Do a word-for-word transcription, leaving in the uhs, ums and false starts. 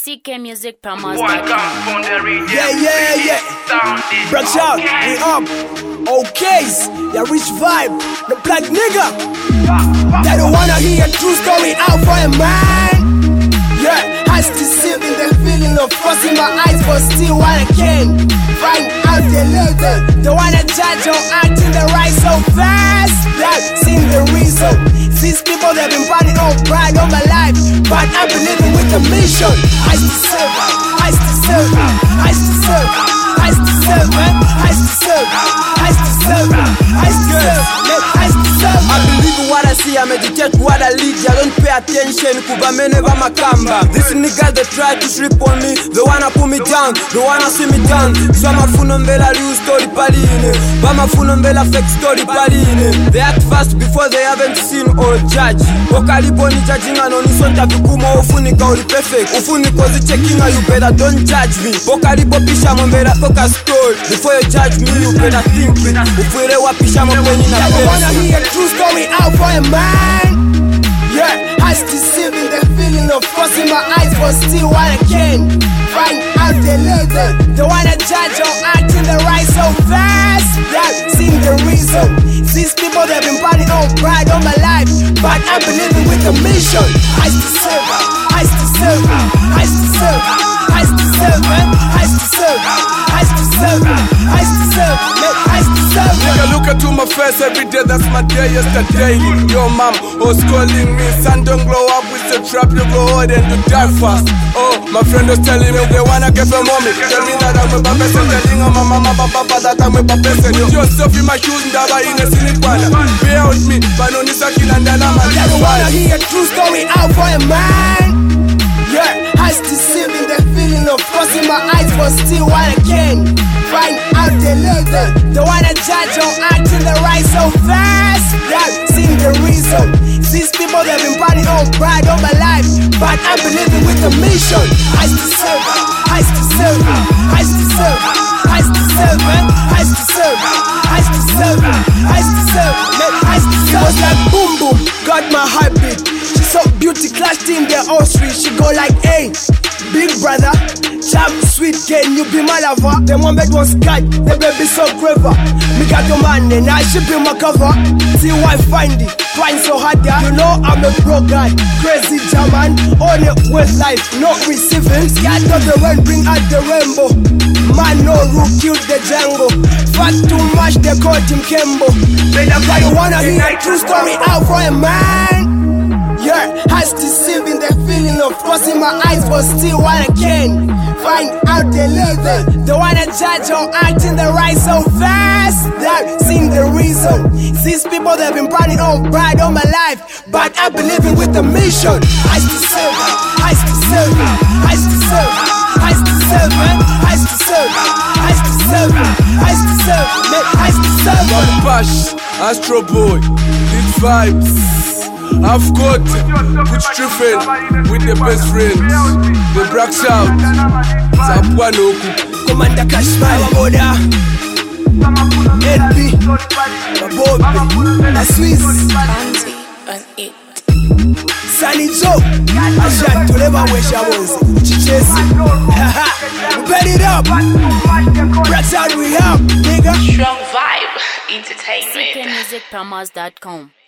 C K Music Promos. Yeah, yeah, yeah. Brush out, we up. OKs, yeah, rich vibe. The black nigga. They don't wanna hear a true story out for a man. Yeah, I still saving the feeling of crossing my eyes, but still what I can. Find out the later. Don't wanna judge or acting the right so fast. That's seen the reason. These people they've been running on pride all my life, but I'm believing with the mission. I still serve, I still serve, I still serve, I still serve, man. I still serve, I still serve, I still serve, I still serve. I believe in what I see, I meditate what I lead. I don't pay attention, kuba me never makamba. These niggas they try to sleep on me, they wanna put me down, they wanna see me down. So I'm a funombela real story paline, but I'm a funombela fake story paline. They act fast before they haven't seen or judge. Okalipo ni judging and on isonta vikuma ufunika uli perfect. Ufunika zi checking you better don't judge me. Okalipo pisha mbela toka story. Before you judge me you better think it. Ufure wapisha mbeni na I wanna hear a true story out for a man. Yeah, I still saving the feeling of crossing my eyes, but still what I can. Find out the later. Don't wanna judge or acting the right so fast. Yeah, seen the reason. These people they've been running on pride all my life, but I'm believing with the mission. I still serve, I still serve, I still serve, I still serve, man. I still serve, I still serve, I still serve, man. I still serve. Nigga, look into my face every day, that's my day yesterday. Your mom was calling me, son, don't grow up with the trap, you grow old and you die fast. Oh, my friend was telling me they wanna get from mommy. Tell me that I'm a best and telling my mama, papa, that I'm a best. Put yourself in my shoes and die in a sinicwana. Bear with me, but no nisaki and dana. I don't wanna hear a true story out for a man. Yeah, I still saving the feeling of crossing my eyes, but still what I can. Find out the later. Don't wanna judge or acting the right so fast. Yeah, seen the reason. These people they've been running on pride all my life, but I'm believing with the mission. I still serve, I still serve, I still serve, I still serve, man. I still serve, I still serve, I still serve, man. I still serve. It was like boom boom, got my heartbeat. She so beauty clashed in the all street. She go like, hey, big brother, jam sweet, can you be my lover? The one bed was cut, the baby so clever. Me got your man and I should be my cover. See why find it, trying so hard, yeah. You know I'm a pro guy, crazy German. On it with life, not receiving. Scared of the rain, bring out the rainbow. Man no rule, killed the Django. Fat too much, they called him Kembo. That's why you wanna hear a true story out for a man. Yeah, I still saving the feeling of crossing my eyes, but still what I can. Find out the later. Don't wanna judge or acting the right so fast. That seen the reason. These people they've been running on pride all my life, but I'm believing with the mission. I still serve, I still serve, I still serve, I still serve, man. I still serve, I still serve, I still serve, man. I still serve. Got Bash, Astro Boy, Rich Vibes. I've got Butch Triffin with the best friends. The Black Shout, Zapwanoku, Commander Kashmir, Wamoda, L B, Babobi, La Swiss, Bounty on it. Sunny Joe, Ashan to never wish I was Chichesi. We bet it up. That's how we up, nigga. Strong Vibe Entertainment. C K Music Promos dot com.